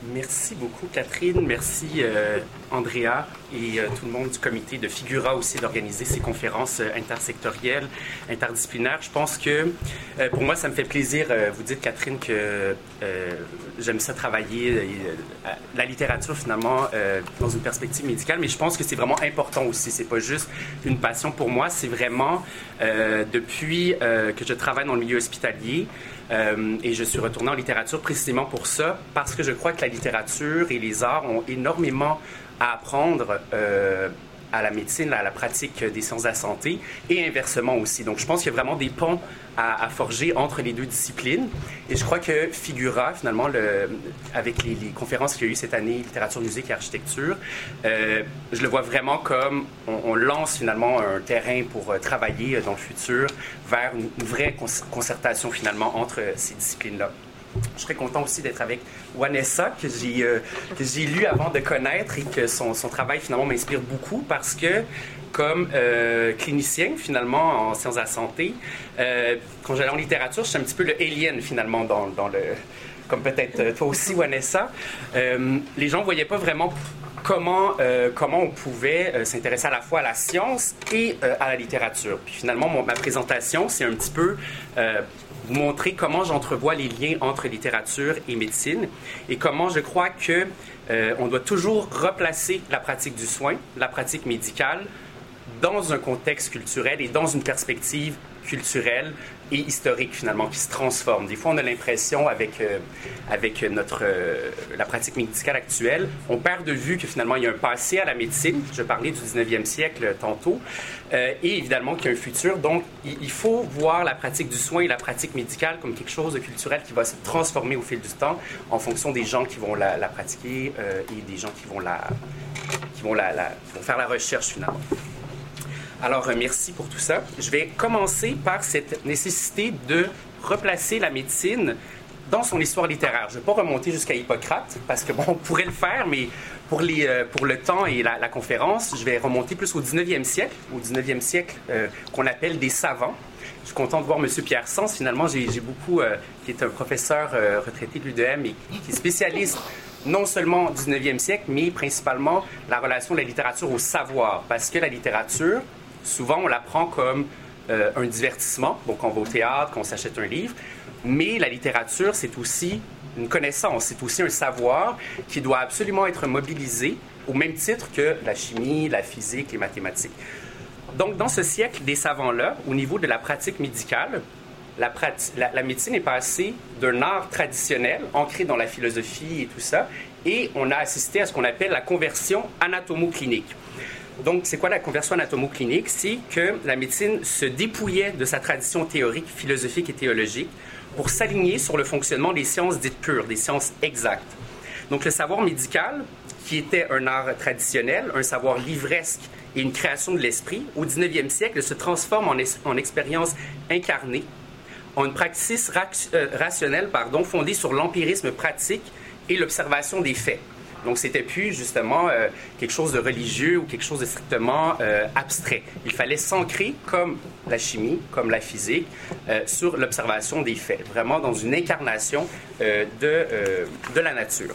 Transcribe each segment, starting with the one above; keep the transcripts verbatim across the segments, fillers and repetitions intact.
Merci beaucoup, Catherine. Merci, euh, Andrea et euh, tout le monde du comité de Figura aussi d'organiser ces conférences euh, intersectorielles, interdisciplinaires. Je pense que, euh, pour moi, ça me fait plaisir. Euh, vous dites, Catherine, que euh, j'aime ça travailler euh, la littérature, finalement, euh, dans une perspective médicale, mais je pense que c'est vraiment important aussi. C'est pas juste une passion pour moi, c'est vraiment, euh, depuis euh, que je travaille dans le milieu hospitalier, Euh, et je suis retourné en littérature précisément pour ça, parce que je crois que la littérature et les arts ont énormément à apprendre euh, à la médecine, à la pratique des sciences de la santé, et inversement aussi. Donc, je pense qu'il y a vraiment des ponts à, à forger entre les deux disciplines. Et je crois que Figura, finalement, le, avec les, les conférences qu'il y a eu cette année, littérature, musique et architecture, euh, je le vois vraiment comme on, on lance finalement un terrain pour euh, travailler dans le futur vers une, une vraie concertation finalement entre ces disciplines-là. Je serais content aussi d'être avec Vanessa, que j'ai, euh, que j'ai lu avant de connaître et que son, son travail, finalement, m'inspire beaucoup parce que, comme euh, clinicien, finalement, en sciences de la santé, euh, quand j'allais en littérature, je suis un petit peu le alien, finalement, dans, dans le... Comme peut-être toi aussi, Vanessa. Euh, les gens ne voyaient pas vraiment comment, euh, comment on pouvait euh, s'intéresser à la fois à la science et euh, à la littérature. Puis finalement, mon, ma présentation, c'est un petit peu... Euh, vous montrer comment j'entrevois les liens entre littérature et médecine et comment je crois que euh, on doit toujours replacer la pratique du soin, la pratique médicale, dans un contexte culturel et dans une perspective culturelle et historique, finalement, qui se transforme. Des fois, on a l'impression, avec, euh, avec notre, euh, la pratique médicale actuelle, on perd de vue que, finalement, il y a un passé à la médecine. Je parlais du dix-neuvième siècle tantôt. Euh, et évidemment qu'il y a un futur. Donc, il, il faut voir la pratique du soin et la pratique médicale comme quelque chose de culturel qui va se transformer au fil du temps en fonction des gens qui vont la, la pratiquer euh, et des gens qui vont, la, qui, vont la, la, qui vont faire la recherche, finalement. Alors, euh, merci pour tout ça. Je vais commencer par cette nécessité de replacer la médecine dans son histoire littéraire. Je ne vais pas remonter jusqu'à Hippocrate, parce que, bon, on pourrait le faire, mais pour, les, euh, pour le temps et la, la conférence, je vais remonter plus au dix-neuvième siècle, au dix-neuvième siècle euh, qu'on appelle des savants. Je suis content de voir M. Pierre Sens. Finalement, j'ai, j'ai beaucoup, euh, qui est un professeur euh, retraité de l'U D M et qui est spécialiste non seulement du dix-neuvième siècle, mais principalement la relation de la littérature au savoir, parce que la littérature, souvent, on la prend comme euh, un divertissement, donc quand on va au théâtre, quand on s'achète un livre, mais la littérature, c'est aussi une connaissance, c'est aussi un savoir qui doit absolument être mobilisé au même titre que la chimie, la physique, les mathématiques. Donc, dans ce siècle des savants-là, au niveau de la pratique médicale, la, prati- la, la médecine est passée d'un art traditionnel, ancré dans la philosophie et tout ça, et on a assisté à ce qu'on appelle la conversion anatomo-clinique. Donc, c'est quoi la conversion anatomo-clinique? C'est que la médecine se dépouillait de sa tradition théorique, philosophique et théologique pour s'aligner sur le fonctionnement des sciences dites pures, des sciences exactes. Donc, le savoir médical, qui était un art traditionnel, un savoir livresque et une création de l'esprit, au dix-neuvième siècle, se transforme en, es- en expérience incarnée, en une praxis ra- euh, rationnelle pardon, fondée sur l'empirisme pratique et l'observation des faits. Donc, c'était plus, justement, euh, quelque chose de religieux ou quelque chose de strictement euh, abstrait. Il fallait s'ancrer, comme la chimie, comme la physique, euh, sur l'observation des faits, vraiment dans une incarnation euh, de, euh, de la nature.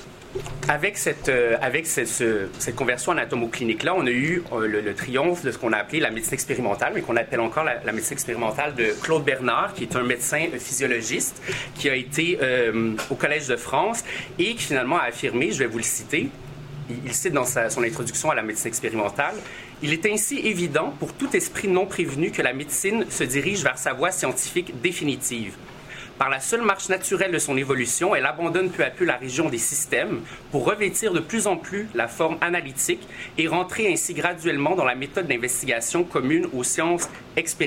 Avec cette, euh, avec cette, ce, cette conversion anatomo-clinique-là, on a eu euh, le, le triomphe de ce qu'on a appelé la médecine expérimentale, mais qu'on appelle encore la, la médecine expérimentale de Claude Bernard, qui est un médecin physiologiste qui a été euh, au Collège de France et qui finalement a affirmé, je vais vous le citer, il, il cite dans sa, son introduction à la médecine expérimentale, « Il est ainsi évident pour tout esprit non prévenu que la médecine se dirige vers sa voie scientifique définitive. Par la seule marche naturelle de son évolution, elle abandonne peu à peu la région des systèmes pour revêtir de plus en plus la forme analytique et rentrer ainsi graduellement dans la méthode d'investigation commune aux sciences expérimentales. »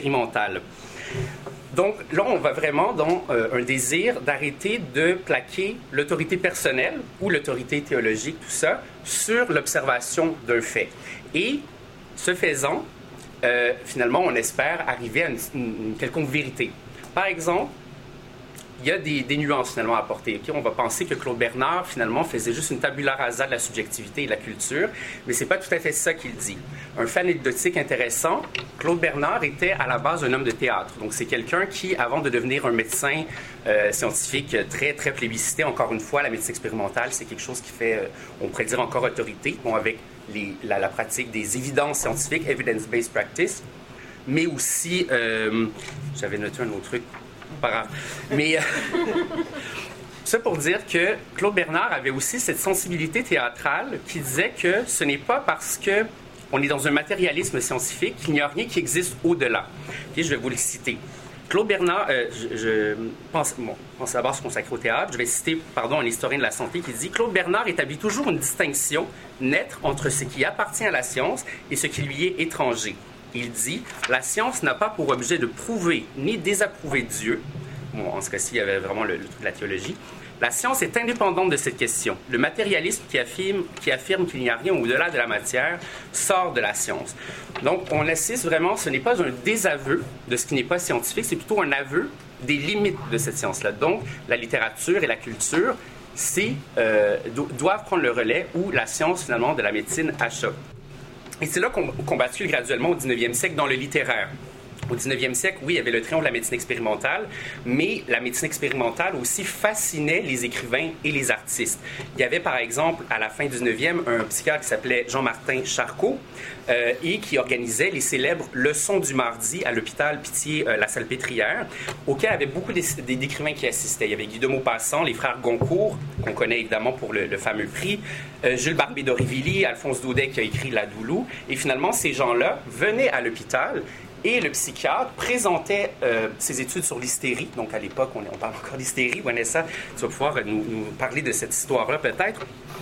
Donc là, on va vraiment dans euh, un désir d'arrêter de plaquer l'autorité personnelle ou l'autorité théologique, tout ça, sur l'observation d'un fait. Et ce faisant, euh, finalement, on espère arriver à une, une, une quelconque vérité. Par exemple, il y a des, des nuances finalement à apporter. Okay? On va penser que Claude Bernard finalement faisait juste une tabula rasa de la subjectivité et de la culture, mais c'est pas tout à fait ça qu'il dit. Un fait anecdotique intéressant, Claude Bernard était à la base un homme de théâtre. Donc c'est quelqu'un qui, avant de devenir un médecin euh, scientifique très très plébiscité, encore une fois, la médecine expérimentale, c'est quelque chose qui fait, euh, on pourrait dire encore autorité, bon avec les, la, la pratique des évidences scientifiques, evidence-based practice, mais aussi, euh, j'avais noté un autre truc. Pas grave. Mais euh, ça pour dire que Claude Bernard avait aussi cette sensibilité théâtrale qui disait que ce n'est pas parce que on est dans un matérialisme scientifique qu'il n'y a rien qui existe au-delà. Okay, je vais vous le citer. Claude Bernard, euh, je, je pense, bon, pense d'abord se consacrer au théâtre. Je vais citer, pardon, un historien de la santé qui dit « Claude Bernard établit toujours une distinction nette entre ce qui appartient à la science et ce qui lui est étranger. » Il dit « La science n'a pas pour objet de prouver ni désapprouver Dieu. » Bon, en ce cas-ci, il y avait vraiment le, le truc de la théologie. « La science est indépendante de cette question. Le matérialisme qui affirme, qui affirme qu'il n'y a rien au-delà de la matière sort de la science. » Donc, on assiste vraiment, ce n'est pas un désaveu de ce qui n'est pas scientifique, c'est plutôt un aveu des limites de cette science-là. Donc, la littérature et la culture, c'est, euh, do- doivent prendre le relais où la science, finalement, de la médecine achoppe. Et c'est là qu'on, qu'on bascule graduellement au dix-neuvième siècle dans le littéraire. Au dix-neuvième siècle, oui, il y avait le triomphe de la médecine expérimentale, mais la médecine expérimentale aussi fascinait les écrivains et les artistes. Il y avait, par exemple, à la fin du dix-neuvième, un psychiatre qui s'appelait Jean-Martin Charcot euh, et qui organisait les célèbres Leçons du mardi à l'hôpital Pitié-La Salpêtrière, auquel il y avait beaucoup d'écrivains qui assistaient. Il y avait Guy de Maupassant, les frères Goncourt, qu'on connaît évidemment pour le, le fameux prix, euh, Jules Barbé d'Aurevilly, Alphonse Daudet qui a écrit La Doulou. Et finalement, ces gens-là venaient à l'hôpital. Et le psychiatre présentait euh, ses études sur l'hystérie. Donc, à l'époque, on, on parle encore d'hystérie. Vanessa, tu vas pouvoir nous, nous parler de cette histoire-là, peut-être.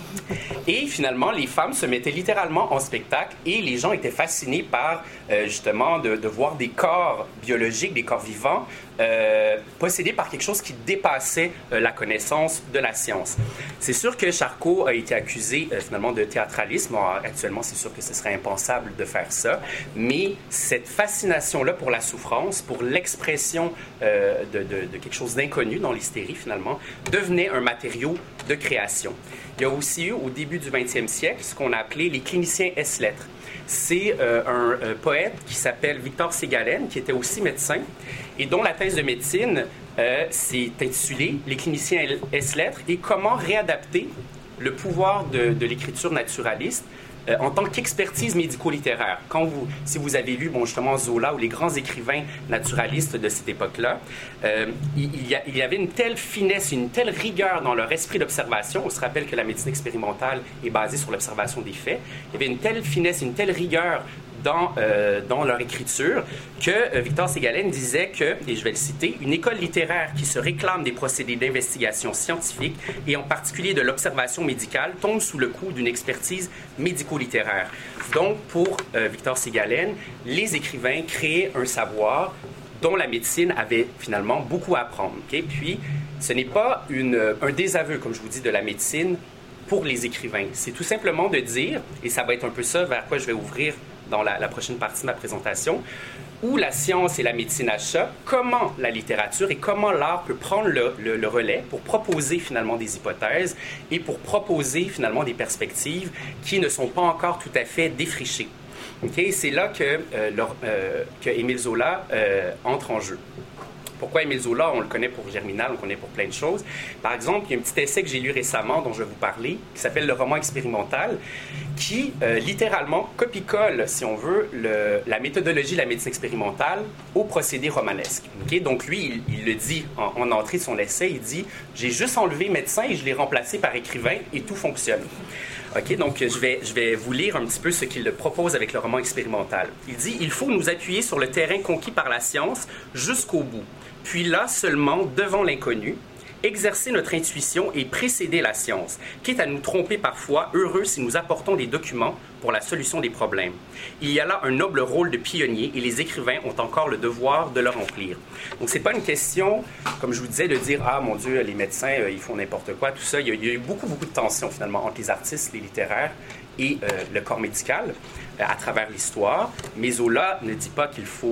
Et finalement, les femmes se mettaient littéralement en spectacle et les gens étaient fascinés par, euh, justement, de, de voir des corps biologiques, des corps vivants, euh, possédés par quelque chose qui dépassait euh, la connaissance de la science. C'est sûr que Charcot a été accusé, euh, finalement, de théâtralisme. Bon, actuellement, c'est sûr que ce serait impensable de faire ça, mais cette fascination-là pour la souffrance, pour l'expression euh, de, de, de quelque chose d'inconnu dans l'hystérie, finalement, devenait un matériau de création. Il y a aussi eu, au début du vingtième siècle, ce qu'on a appelé les cliniciens ès-lettres. C'est euh, un euh, poète qui s'appelle Victor Ségalen, qui était aussi médecin, et dont la thèse de médecine euh, s'est intitulée « Les cliniciens ès-lettres » et comment réadapter le pouvoir de, de l'écriture naturaliste Euh, en tant qu'expertise médico-littéraire. Quand vous, si vous avez lu, bon, justement, Zola ou les grands écrivains naturalistes de cette époque-là, euh, il, il, y a, il y avait une telle finesse, une telle rigueur dans leur esprit d'observation. On se rappelle que la médecine expérimentale est basée sur l'observation des faits. Il y avait une telle finesse, une telle rigueur dans, euh, dans leur écriture que euh, Victor Ségalen disait que, et je vais le citer, une école littéraire qui se réclame des procédés d'investigation scientifique et en particulier de l'observation médicale tombe sous le coup d'une expertise médico-littéraire. Donc, pour euh, Victor Ségalen, les écrivains créaient un savoir dont la médecine avait finalement beaucoup à apprendre. Okay? Puis, ce n'est pas une, un désaveu, comme je vous dis, de la médecine pour les écrivains. C'est tout simplement de dire, et ça va être un peu ça vers quoi je vais ouvrir dans la, la prochaine partie de ma présentation, où la science et la médecine achoppent, comment la littérature et comment l'art peut prendre le, le, le relais pour proposer finalement des hypothèses et pour proposer finalement des perspectives qui ne sont pas encore tout à fait défrichées. Okay? C'est là que, euh, leur, euh, que Émile Zola euh, entre en jeu. Pourquoi Émile Zola? On le connaît pour Germinal, on le connaît pour plein de choses. Par exemple, il y a un petit essai que j'ai lu récemment, dont je vais vous parler, qui s'appelle « Le roman expérimental », qui, euh, littéralement, copie-colle, si on veut, le, la méthodologie de la médecine expérimentale au procédé romanesque. Okay? Donc, lui, il, il le dit en, en entrée de son essai, il dit « J'ai juste enlevé médecin et je l'ai remplacé par écrivain et tout fonctionne. » OK, donc je vais, je vais vous lire un petit peu ce qu'il propose avec le roman expérimental. Il dit « Il faut nous appuyer sur le terrain conquis par la science jusqu'au bout. Puis là seulement, devant l'inconnu, exercer notre intuition et précéder la science, quitte à nous tromper parfois, heureux si nous apportons des documents pour la solution des problèmes. Il y a là un noble rôle de pionnier et les écrivains ont encore le devoir de le remplir. » Donc, c'est pas une question, comme je vous disais, de dire « Ah, mon Dieu, les médecins, euh, ils font n'importe quoi, tout ça. » Il y a, il y a eu beaucoup, beaucoup de tensions, finalement, entre les artistes, les littéraires et euh, le corps médical euh, à travers l'histoire. Mais Zola ne dit pas qu'il faut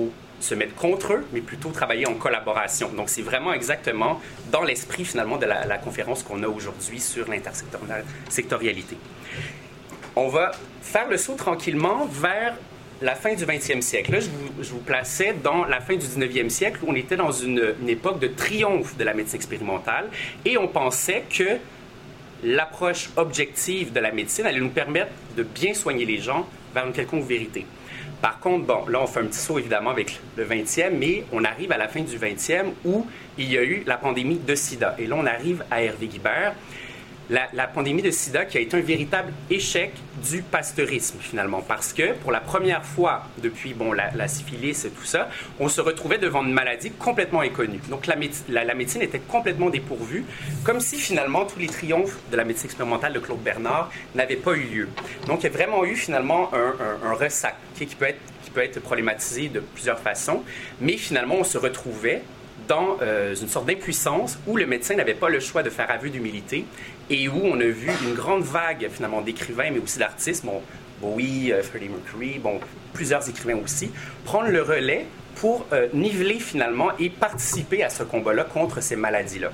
se mettre contre eux, mais plutôt travailler en collaboration. Donc, c'est vraiment exactement dans l'esprit, finalement, de la, la conférence qu'on a aujourd'hui sur l'intersectorialité. On va faire le saut tranquillement vers la fin du vingtième siècle. Là, je vous, je vous plaçais dans la fin du dix-neuvième siècle, où on était dans une, une époque de triomphe de la médecine expérimentale, et on pensait que l'approche objective de la médecine allait nous permettre de bien soigner les gens vers une quelconque vérité. Par contre, bon, là, on fait un petit saut, évidemment, avec le vingtième, mais on arrive à la fin du vingtième où il y a eu la pandémie de sida. Et là, on arrive à Hervé Guibert. La, la pandémie de sida qui a été un véritable échec du pasteurisme, finalement, parce que pour la première fois depuis bon, la, la syphilis et tout ça, on se retrouvait devant une maladie complètement inconnue. Donc la, méde- la, la médecine était complètement dépourvue, comme si finalement tous les triomphes de la médecine expérimentale de Claude Bernard n'avaient pas eu lieu. Donc il y a vraiment eu finalement un, un, un ressac okay, qui, peut être, qui peut être problématisé de plusieurs façons, mais finalement on se retrouvait dans euh, une sorte d'impuissance où le médecin n'avait pas le choix de faire aveu d'humilité et où on a vu une grande vague, finalement, d'écrivains, mais aussi d'artistes, bon, Bowie, euh, Freddie Mercury, bon, plusieurs écrivains aussi, prendre le relais pour euh, niveler, finalement, et participer à ce combat-là contre ces maladies-là.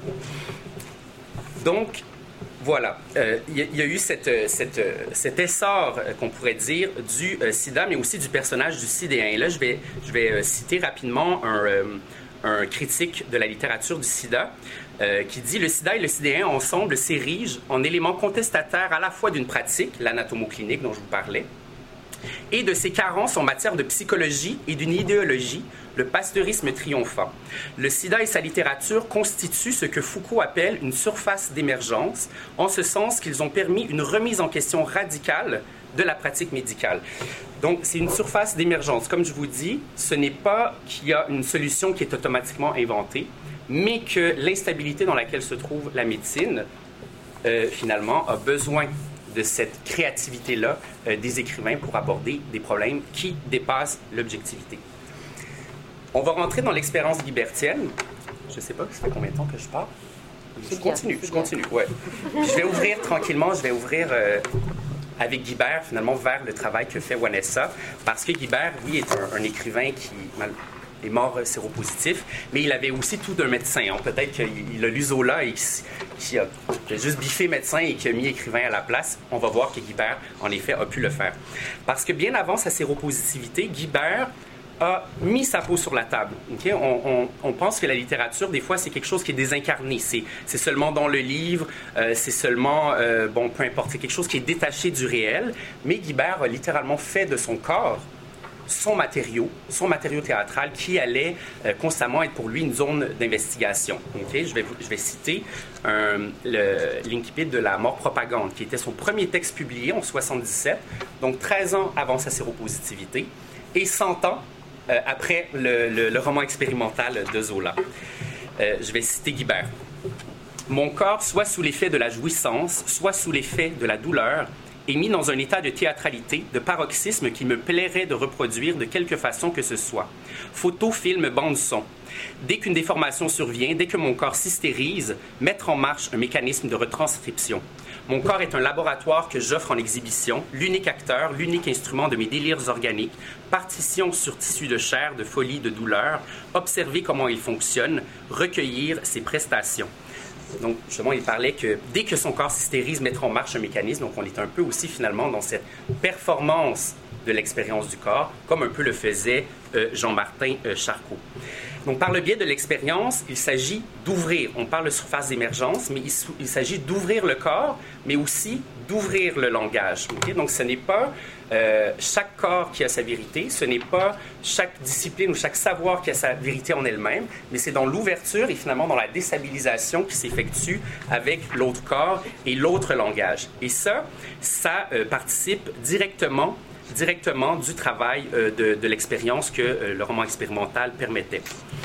Donc, voilà, il euh, y, y a eu cette, cette, cet essor, euh, qu'on pourrait dire, du euh, sida, mais aussi du personnage du sidéen. Et là, je vais, je vais euh, citer rapidement un... Euh, un critique de la littérature du sida, euh, qui dit « Le sida et le sidéen ensemble s'érigent en éléments contestataires à la fois d'une pratique, l'anatomoclinique dont je vous parlais, et de ses carences en matière de psychologie et d'une idéologie, le pasteurisme triomphant. Le sida et sa littérature constituent ce que Foucault appelle une surface d'émergence, en ce sens qu'ils ont permis une remise en question radicale de la pratique médicale. » Donc, c'est une surface d'émergence. Comme je vous dis, ce n'est pas qu'il y a une solution qui est automatiquement inventée, mais que l'instabilité dans laquelle se trouve la médecine, euh, finalement, a besoin de cette créativité-là euh, des écrivains pour aborder des problèmes qui dépassent l'objectivité. On va rentrer dans l'expérience guibertienne. Je ne sais pas, ça fait combien de temps que je parle? Je continue, je continue, ouais. Je vais ouvrir tranquillement, je vais ouvrir... Euh, avec Guibert, finalement, vers le travail que fait Vanessa, parce que Guibert, oui, est un, un écrivain qui est mort séropositif, mais il avait aussi tout d'un médecin. Hein. Peut-être qu'il a lu Zola et qu'il a, qu'il a juste biffé médecin et qu'il a mis écrivain à la place. On va voir que Guibert, en effet, a pu le faire. Parce que bien avant sa séropositivité, Guibert a mis sa peau sur la table. Okay? On, on, on pense que la littérature, des fois, c'est quelque chose qui est désincarné. C'est, c'est seulement dans le livre, euh, c'est seulement, euh, bon, peu importe, c'est quelque chose qui est détaché du réel. Mais Guibert a littéralement fait de son corps son matériau, son matériau théâtral qui allait euh, constamment être pour lui une zone d'investigation. Okay? Je vais, je vais citer un, le l'incipit de La mort propagande, qui était son premier texte publié en soixante-dix-sept, donc treize ans avant sa séropositivité, et cent ans Euh, après le, le, le roman expérimental de Zola. Euh, je vais citer Guibert. « Mon corps, soit sous l'effet de la jouissance, soit sous l'effet de la douleur, est mis dans un état de théâtralité, de paroxysme qui me plairait de reproduire de quelque façon que ce soit. Photo, film, bande-son. Dès qu'une déformation survient, dès que mon corps s'hystérise, mettre en marche un mécanisme de retranscription. Mon corps est un laboratoire que j'offre en exhibition, l'unique acteur, l'unique instrument de mes délires organiques, partition sur tissu de chair, de folie, de douleur, observer comment il fonctionne, recueillir ses prestations. » Donc, justement, il parlait que dès que son corps s'hystérise, mettre en marche un mécanisme. Donc, on est un peu aussi, finalement, dans cette performance de l'expérience du corps, comme un peu le faisait euh, Jean-Martin euh, Charcot. Donc, par le biais de l'expérience, il s'agit d'ouvrir. On parle de surface d'émergence, mais il, il s'agit d'ouvrir le corps, mais aussi d'ouvrir le langage. Okay? Donc, ce n'est pas euh, chaque corps qui a sa vérité, ce n'est pas chaque discipline ou chaque savoir qui a sa vérité en elle-même, mais c'est dans l'ouverture et finalement dans la déstabilisation qui s'effectue avec l'autre corps et l'autre langage. Et ça, ça euh, participe directement directement du travail euh, de, de l'expérience que euh, le roman expérimental permettait.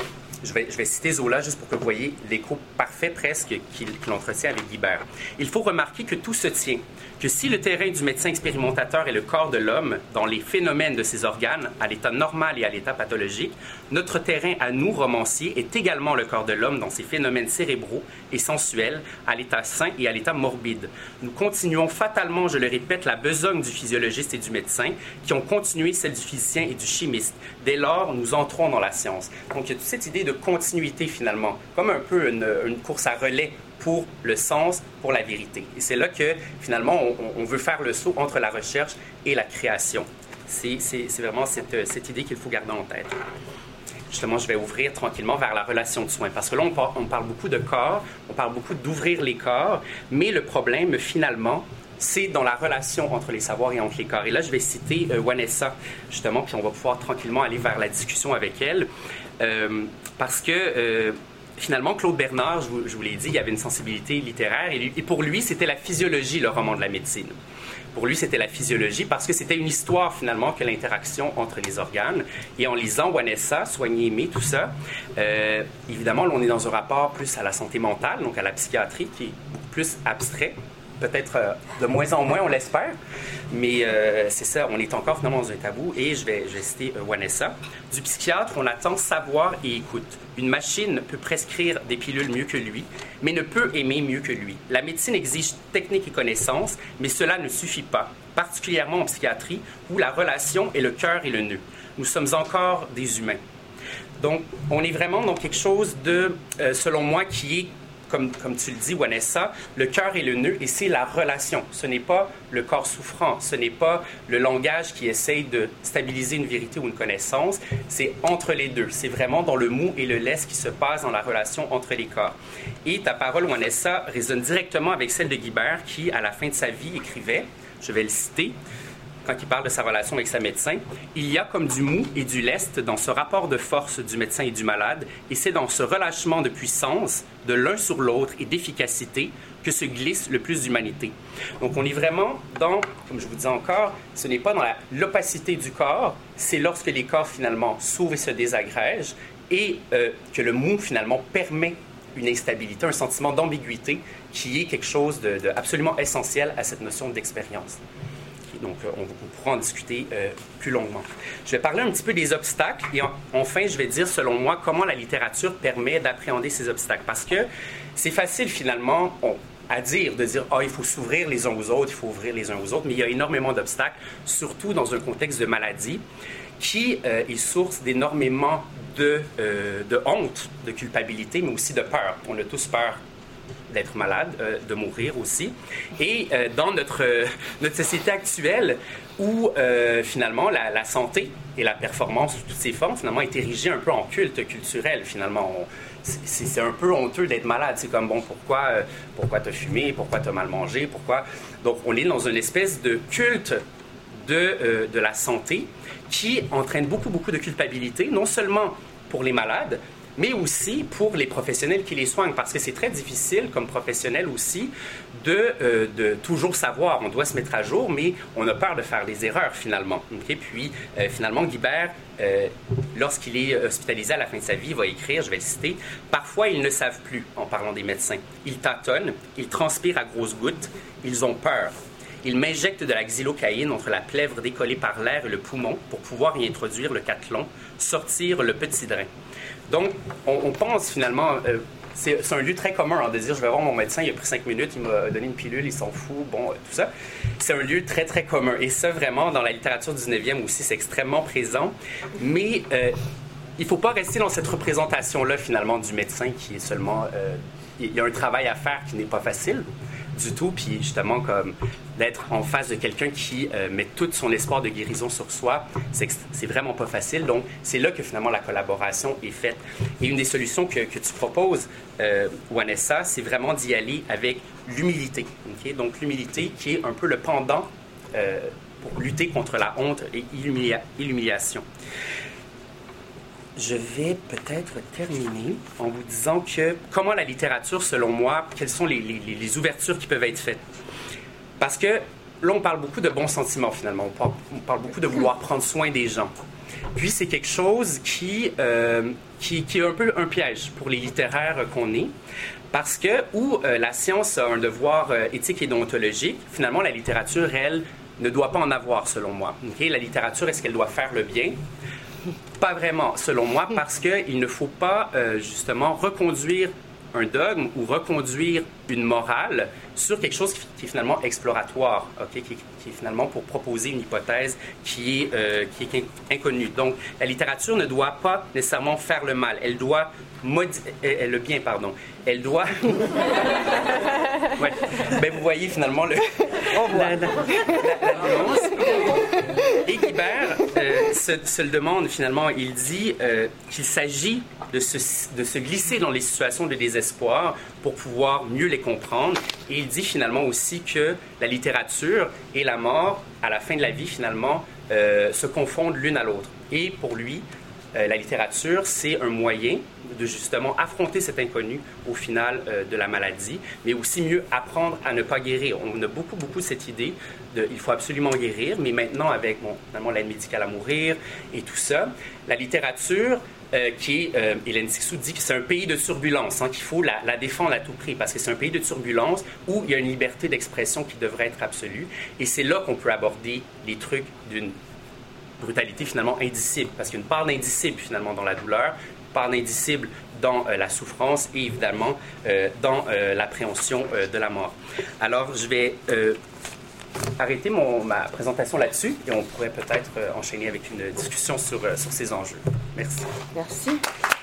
Je vais, je vais citer Zola juste pour que vous voyez l'écho parfait presque qu'il qu'il entretient avec Guibert. Il faut remarquer que tout se tient, que si le terrain du médecin expérimentateur est le corps de l'homme dans les phénomènes de ses organes, à l'état normal et à l'état pathologique, notre terrain à nous, romanciers, est également le corps de l'homme dans ses phénomènes cérébraux et sensuels, à l'état sain et à l'état morbide. Nous continuons fatalement, je le répète, la besogne du physiologiste et du médecin, qui ont continué celle du physicien et du chimiste. Dès lors, nous entrons dans la science. Donc, il y a toute cette idée de continuité, finalement, comme un peu une, une course à relais pour le sens, pour la vérité. Et c'est là que, finalement, on, on veut faire le saut entre la recherche et la création. C'est, c'est, c'est vraiment cette, cette idée qu'il faut garder en tête. Justement, je vais ouvrir tranquillement vers la relation de soins. Parce que là, on, par, on parle beaucoup de corps, on parle beaucoup d'ouvrir les corps, mais le problème, finalement, c'est dans la relation entre les savoirs et entre les corps. Et là, je vais citer euh, Vanessa, justement, puis on va pouvoir tranquillement aller vers la discussion avec elle. Euh, parce que, euh, finalement, Claude Bernard, je vous, je vous l'ai dit, il y avait une sensibilité littéraire. Et, lui, et pour lui, c'était la physiologie, le roman de la médecine. Pour lui, c'était la physiologie parce que c'était une histoire, finalement, que l'interaction entre les organes. Et en lisant Vanessa, Soigner, aimer, tout ça, euh, évidemment, là, on est dans un rapport plus à la santé mentale, donc à la psychiatrie, qui est beaucoup plus abstrait. Peut-être euh, de moins en moins, on l'espère. Mais euh, c'est ça, on est encore finalement dans un tabou. Et je vais, je vais citer euh, Vanessa. Du psychiatre, on attend savoir et écoute. Une machine peut prescrire des pilules mieux que lui, mais ne peut aimer mieux que lui. La médecine exige technique et connaissances, mais cela ne suffit pas, particulièrement en psychiatrie, où la relation est le cœur et le nœud. Nous sommes encore des humains. Donc, on est vraiment dans quelque chose de, euh, selon moi, qui est Comme, comme tu le dis, Vanessa, le cœur et le nœud, et c'est la relation. Ce n'est pas le corps souffrant, ce n'est pas le langage qui essaye de stabiliser une vérité ou une connaissance, c'est entre les deux. C'est vraiment dans le mou et le lest qui se passe dans la relation entre les corps. Et ta parole, Vanessa, résonne directement avec celle de Guibert qui, à la fin de sa vie, écrivait, je vais le citer, quand il parle de sa relation avec sa médecin, « Il y a comme du mou et du lest dans ce rapport de force du médecin et du malade, et c'est dans ce relâchement de puissance de l'un sur l'autre et d'efficacité que se glisse le plus d'humanité. » Donc, on est vraiment dans, comme je vous dis encore, ce n'est pas dans la, l'opacité du corps, c'est lorsque les corps, finalement, s'ouvrent et se désagrègent, et euh, que le mou, finalement, permet une instabilité, un sentiment d'ambiguïté, qui est quelque chose de, de absolument essentiel à cette notion d'expérience. Donc, on, on pourra en discuter euh, plus longuement. Je vais parler un petit peu des obstacles et en, enfin, je vais dire, selon moi, comment la littérature permet d'appréhender ces obstacles. Parce que c'est facile, finalement, on, à dire, de dire, ah, il faut s'ouvrir les uns aux autres, il faut ouvrir les uns aux autres, mais il y a énormément d'obstacles, surtout dans un contexte de maladie, qui euh, est source d'énormément de, euh, de honte, de culpabilité, mais aussi de peur. On a tous peur d'être malade, euh, de mourir aussi. Et euh, dans notre, euh, notre société actuelle, où euh, finalement la, la santé et la performance sous toutes ses formes, finalement, est érigée un peu en culte culturel, finalement. On, c'est, c'est un peu honteux d'être malade. C'est comme, bon, pourquoi, euh, pourquoi t'as fumé, pourquoi t'as mal mangé, pourquoi... Donc, on est dans une espèce de culte de, euh, de la santé qui entraîne beaucoup, beaucoup de culpabilité, non seulement pour les malades, mais aussi pour les professionnels qui les soignent, parce que c'est très difficile, comme professionnel aussi, de, euh, de toujours savoir. On doit se mettre à jour, mais on a peur de faire des erreurs, finalement. Okay? Puis, euh, finalement, Guibert, euh, lorsqu'il est hospitalisé à la fin de sa vie, il va écrire, je vais le citer, « Parfois, ils ne savent plus, en parlant des médecins. Ils tâtonnent, ils transpirent à grosses gouttes, ils ont peur. Ils m'injectent de la xylocaïne entre la plèvre décollée par l'air et le poumon pour pouvoir y introduire le cathlon, sortir le petit drain. » Donc, on, on pense finalement, euh, c'est, c'est un lieu très commun hein, de dire, je vais voir mon médecin, il a pris cinq minutes, il m'a donné une pilule, il s'en fout, bon, euh, tout ça. C'est un lieu très, très commun. Et ça, vraiment, dans la littérature du dix-neuvième aussi, c'est extrêmement présent. Mais euh, il ne faut pas rester dans cette représentation-là, finalement, du médecin qui est seulement... Euh, il y a un travail à faire qui n'est pas facile du tout, puis justement, comme d'être en face de quelqu'un qui euh, met tout son espoir de guérison sur soi, c'est, c'est vraiment pas facile. Donc, c'est là que finalement la collaboration est faite. Et une des solutions que, que tu proposes, euh, Vanessa, c'est vraiment d'y aller avec l'humilité. Okay? Donc, l'humilité qui est un peu le pendant euh, pour lutter contre la honte et l'humilia- l'humiliation. Je vais peut-être terminer en vous disant que comment la littérature, selon moi, quelles sont les, les, les ouvertures qui peuvent être faites. Parce que là, on parle beaucoup de bons sentiments, finalement. On parle, on parle beaucoup de vouloir prendre soin des gens. Puis, c'est quelque chose qui, euh, qui, qui est un peu un piège pour les littéraires qu'on est. Parce que, où euh, la science a un devoir euh, éthique et déontologique, finalement, la littérature, elle, ne doit pas en avoir, selon moi. Okay? La littérature, est-ce qu'elle doit faire le bien? Pas vraiment, selon moi, parce qu'il ne faut pas, euh, justement, reconduire un dogme ou reconduire une morale sur quelque chose qui, qui est finalement exploratoire, okay? qui, qui est finalement pour proposer une hypothèse qui est, euh, qui est inconnue. Donc, la littérature ne doit pas nécessairement faire le mal, elle doit modifier, euh, le bien, pardon. Elle doit... ouais. Ben, vous voyez finalement le... la, la, la, la nuance. Et Guibert euh, se, se le demande finalement, il dit euh, qu'il s'agit de se, de se glisser dans les situations de désespoir pour pouvoir mieux les comprendre. Et il dit finalement aussi que la littérature et la mort, à la fin de la vie finalement, euh, se confondent l'une à l'autre. Et pour lui, euh, la littérature, c'est un moyen de justement affronter cet inconnu au final euh, de la maladie, mais aussi mieux apprendre à ne pas guérir. On a beaucoup, beaucoup cette idée de il faut absolument guérir, mais maintenant avec bon, finalement, l'aide médicale à mourir et tout ça, la littérature euh, qui est, euh, Hélène Cixous dit que c'est un pays de turbulence, hein, qu'il faut la, la défendre à tout prix, parce que c'est un pays de turbulence où il y a une liberté d'expression qui devrait être absolue, et c'est là qu'on peut aborder les trucs d'une brutalité finalement indicible, parce qu'il y a une part d'indicible finalement dans la douleur, une part d'indicible dans euh, la souffrance et évidemment euh, dans euh, l'appréhension euh, de la mort. Alors je vais euh, arrêter mon, ma présentation là-dessus et on pourrait peut-être euh, enchaîner avec une discussion sur, euh, sur ces enjeux. Merci. Merci.